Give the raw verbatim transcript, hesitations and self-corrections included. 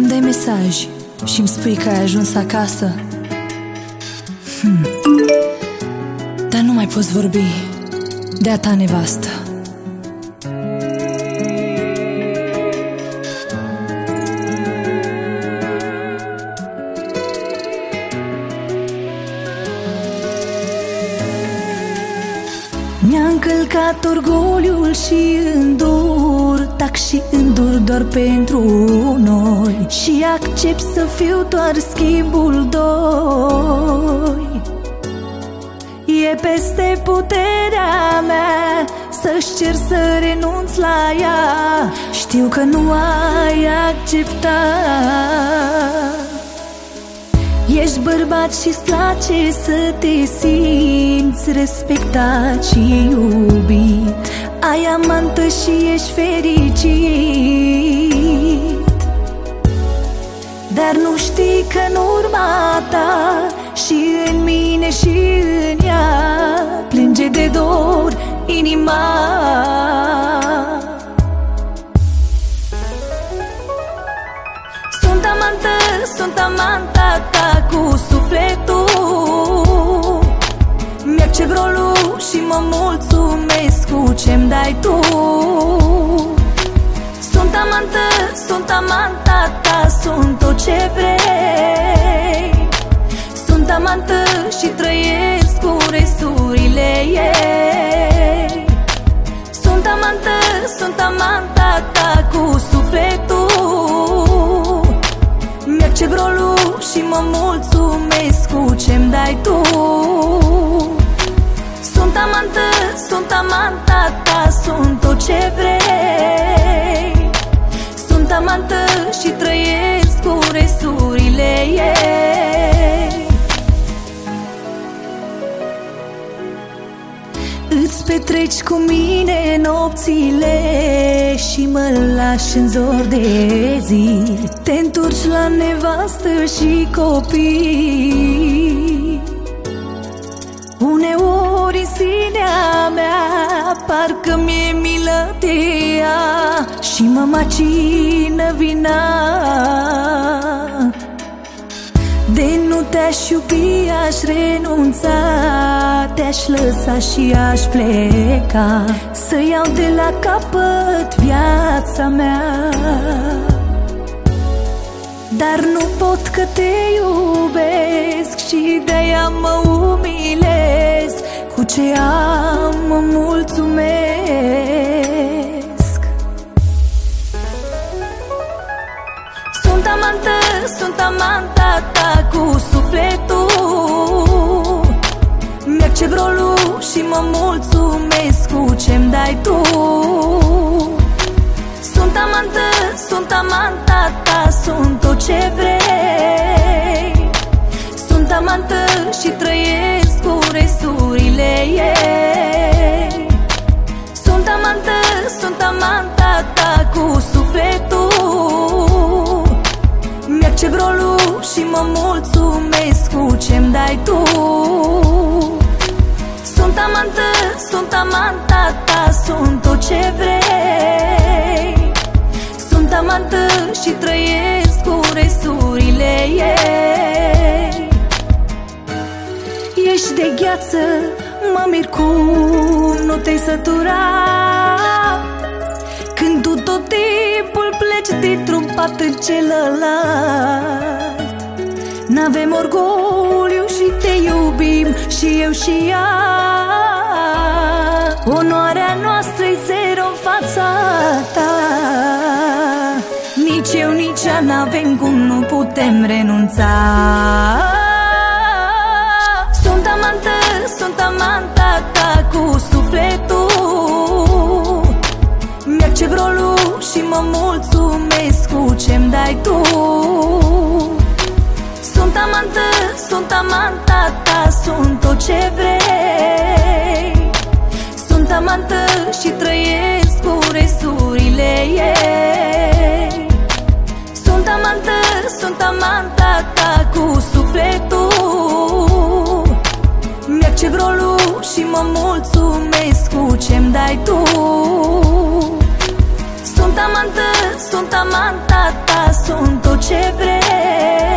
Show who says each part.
Speaker 1: dai mesaj și-mi spui că ai ajuns acasă, hmm. Dar nu mai poți vorbi de-a ta nevastă. Mi-a încălcat orgoliul și îndur, tac și îndur doar pentru noi, și accept să fiu doar schimbul doi. E peste puterea mea să-și cer să renunț la ea. Știu că nu ai acceptat. Ești bărbat și-ți place să te simți respectat și iubit. Ai amantă și ești fericit, dar nu știi că în urma ta și în mine și în ea plânge de dor inima. Sunt amantă, sunt amanta ta cu sufletul. Mi-accept rolul și mă mulțumesc cu ce-mi dai tu. Sunt amantă, sunt amanta ta, sunt tot ce vrei. Sunt amantă și trăiesc cu resturile ei. Sunt amantă, sunt amanta ta cu sufletul. Mi-accept rolul și mă mulțumesc cu ce-mi dai tu. Sunt amantă, sunt amanta ta, sunt tot ce vrei. Sunt amantă și trăiesc cu resturile ei. Îți petreci cu mine nopțile și mă lași în zor de zi. Te întorci la nevastă și copii. Uneori în sinea mea parcă mi-e milă de ea și mă macină vina. De nu te-aș iubi, aș renunța, te-aș lăsa și aș pleca, să iau de la capăt viața mea. Dar nu pot că te iubesc și de-aia mă umilesc. Cu ce am mă mulțumesc. Sunt amantă, sunt amanta ta cu sufletul. Mi-accept rolul și mă mulțumesc cu ce-mi dai tu. Sunt amantă, sunt amanta ta, sunt tot ce vrei. Sunt amantă și trăiesc cu resturile ei. Sunt amantă, sunt amanta ta cu sufletul. Mi-accept rolul și mă mulțumesc cu ce-mi dai tu. Sunt amantă, sunt amanta ta, sunt tot ce vrei. Sunt amantă și trăiesc cu resturile ei. Ești de gheață, mă mir cum nu te-ai săturat, când tu tot timpul pleci dintr-un pat în celălalt. N-avem orgoliu și te iubim și eu și ea. Onoarea noastră-i zero în fața ta. Nici eu, nici ea n-avem cum, nu putem renunța. Sunt amantă, sunt amanta ta cu sufletul. Mi-accept rolul și mă mulțumesc cu ce-mi dai tu. Sunt amantă, sunt amanta ta, sunt tot ce vrei. Sunt amantă și trăiesc cu resturile ei. Sunt amantă, sunt amanta ta cu sufletul. Mi-accept rolul și mă mulțumesc cu ce-mi dai tu. Sunt amantă, sunt amanta ta, sunt tot ce vrei.